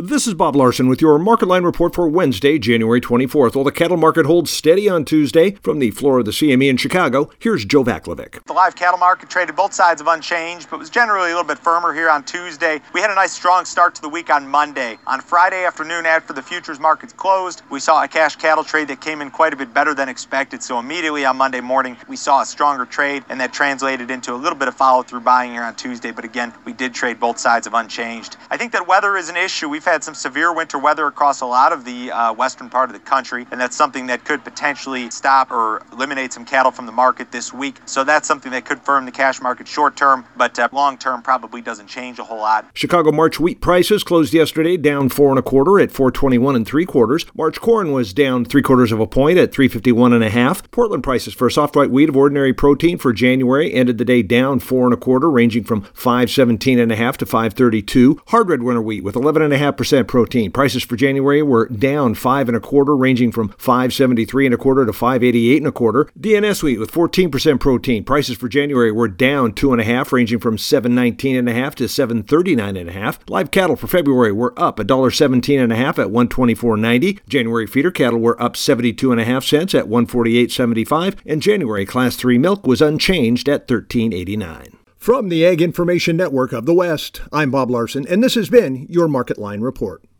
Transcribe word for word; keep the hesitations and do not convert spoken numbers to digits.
This is Bob Larson with your Market Line report for Wednesday, January twenty-fourth. While the cattle market holds steady on Tuesday, from the floor of the C M E in Chicago, here's Joe Vaclavic. The live cattle market traded both sides of unchanged, but was generally a little bit firmer here on Tuesday. We had a nice strong start to the week on Monday. On Friday afternoon, after the futures markets closed, we saw a cash cattle trade that came in quite a bit better than expected. So immediately on Monday morning, we saw a stronger trade, and that translated into a little bit of follow-through buying here on Tuesday. But again, we did trade both sides of unchanged. I think that weather is an issue. We've had some severe winter weather across a lot of the uh, western part of the country, and that's something that could potentially stop or eliminate some cattle from the market this week. So that's something that could firm the cash market short term, but uh, long term probably doesn't change a whole lot. Chicago March wheat prices closed yesterday down four and a quarter at four twenty-one and three quarters. March corn was down three quarters of a point at three fifty-one and a half. Portland prices for soft white wheat of ordinary protein for January ended the day down four and a quarter, ranging from five seventeen and a half to five thirty-two. Hard red winter wheat with eleven and a half percent protein. Prices for January were down five and a quarter, ranging from five seventy-three and a quarter to five eighty-eight and a quarter. D N S wheat with fourteen percent protein. Prices for January were down two and a half, ranging from seven nineteen and a half to seven thirty-nine and a half. Live cattle for February were up one seventeen and a half at one twenty-four ninety. January feeder cattle were up seventy-two and a half cents at one forty-eight seventy-five, and January class three milk was unchanged at thirteen eighty-nine. From the Ag Information Network of the West, I'm Bob Larson, and this has been your Market Line report.